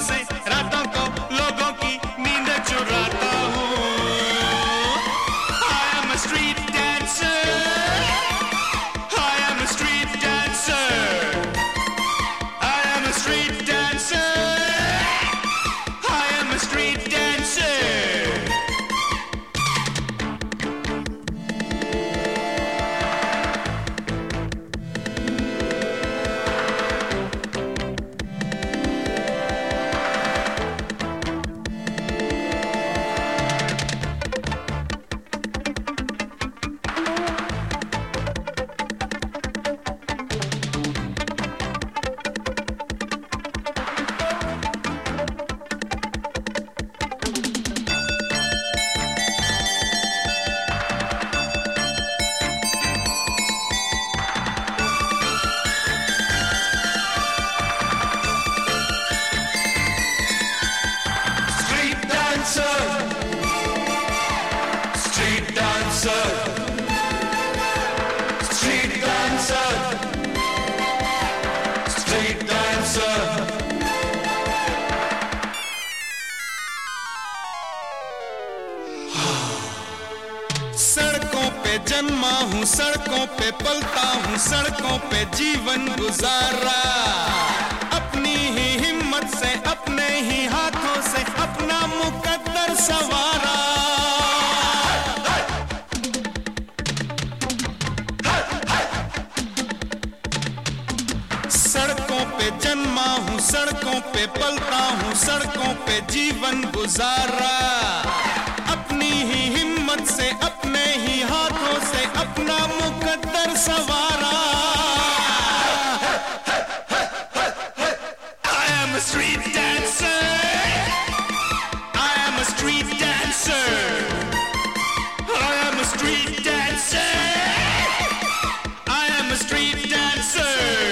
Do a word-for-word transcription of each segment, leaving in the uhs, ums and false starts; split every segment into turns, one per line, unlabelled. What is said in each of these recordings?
से रातों को लोगों की नींद चुराता हूँ। I am a street dancer. I am a street dancer. I am a street dancer. I am a street dancer. Street dancer, street dancer, street dancer. सड़कों पे जन्मा हूँ, सड़कों पे पलता हूँ, सड़कों पे जीवन गुजारा। अपनी ही हिम्मत से, अपने ही हाथों से अपना मुकद्दर सवारा। सड़कों पे जन्मा हूँ, सड़कों पे पलता हूँ, सड़कों पे जीवन गुजारा। अपनी ही हिम्मत से, अपने ही हाथों से अपना मुकद्दर सवारा। I am a street dancer. I am a street dancer. I am a street dancer. I am a street dancer.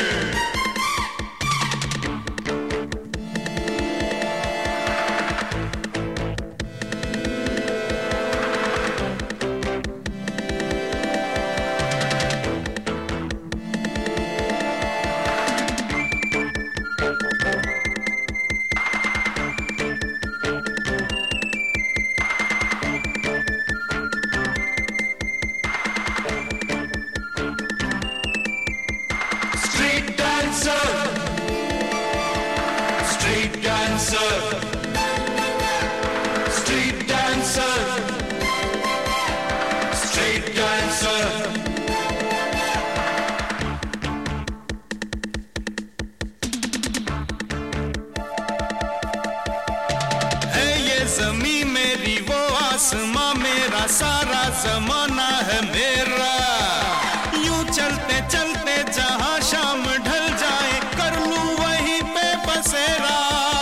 Street dancer, street dancer, street dancer, street dancer. है ये ज़मीं मेरी, वो आसमां मेरा, सारा ज़माना है मेरा। यूं चलते चलते जहां शाम ढल जाए, कर लूं वहीं पे बसेरा।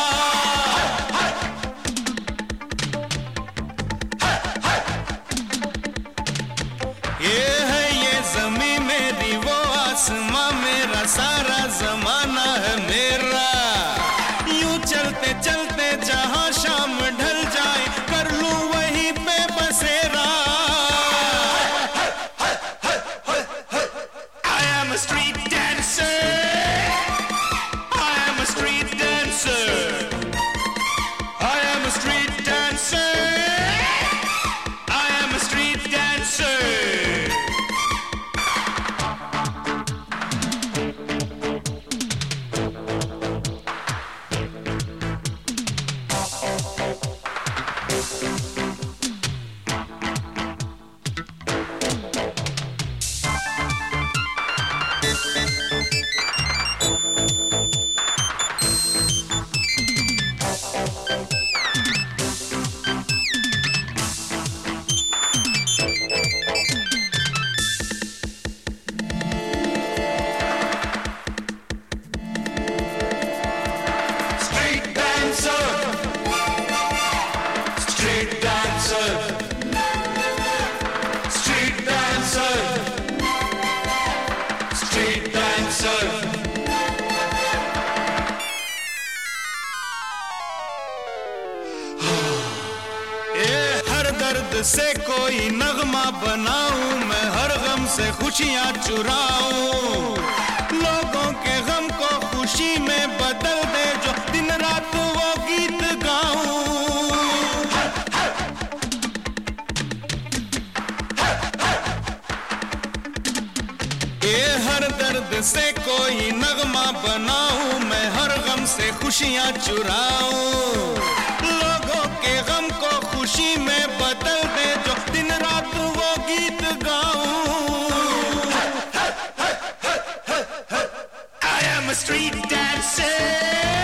ये है ये ज़मीं मेरी, वो आसमां मेरा, सारा ज़माना है मेरा। यूं चलते चलते जहां शाम ढल जाए, कर लूं वहीं पे बसेरा। I am a street dancer. I am a street dancer. I am a street dancer. I am a street dancer. दर्द से कोई नगमा बनाऊं, मैं हर गम से खुशियां चुराऊं। लोगों के गम को खुशी में बदल दे जो दिन रात वो से कोई नगमा बनाऊं, मैं हर गम से खुशियां चुराऊं, लोगों के गम को खुशी में बदल दे, जो दिन रात वो गीत गाऊं। I am a street dancer.